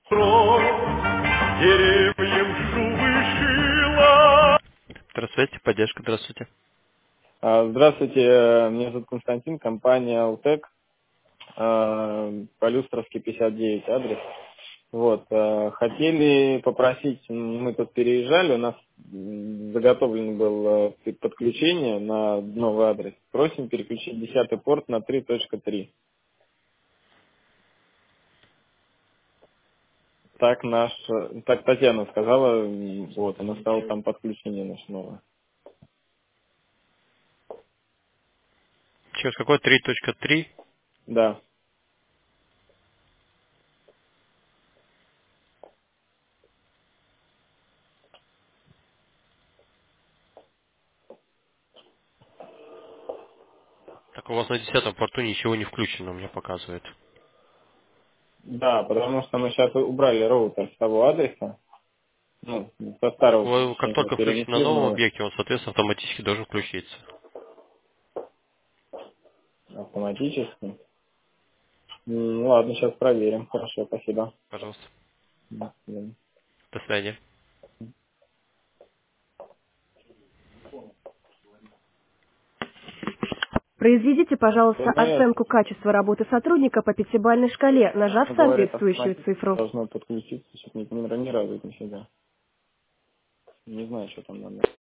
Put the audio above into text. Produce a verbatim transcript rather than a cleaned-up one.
Деревьям шубы шила. Здравствуйте, поддержка, здравствуйте. А, Здравствуйте, э, меня зовут Константин, компания Алтек, э, Полюстровский пятьдесят девять адрес. Вот, э, хотели попросить, м, мы тут переезжали, у нас м, заготовлен был э, подключение на новый адрес. Просим переключить десятый порт на три точка три. Так наш, э, так Татьяна сказала, м, вот, она сказала там подключение наше новое. Сейчас какой три точка три? Да, Так у вас на десятом порту ничего не включено, мне показывает. да, потому что мы сейчас убрали роутер с того адреса, ну, со Так старого вы как помещения только включите на перенесли в новом новое. объекте, он, соответственно, автоматически должен включиться. Автоматически. М, Ладно, сейчас проверим. Хорошо, спасибо. Пожалуйста. До свидания. До свидания. Произведите, пожалуйста, Узнает, оценку качества работы сотрудника по пятибалльной шкале, нажав ну, говорит, соответствующую автоматически цифру. должно подключиться, чтобы не, не, ни разу это не всегда. Не знаю, что там надо.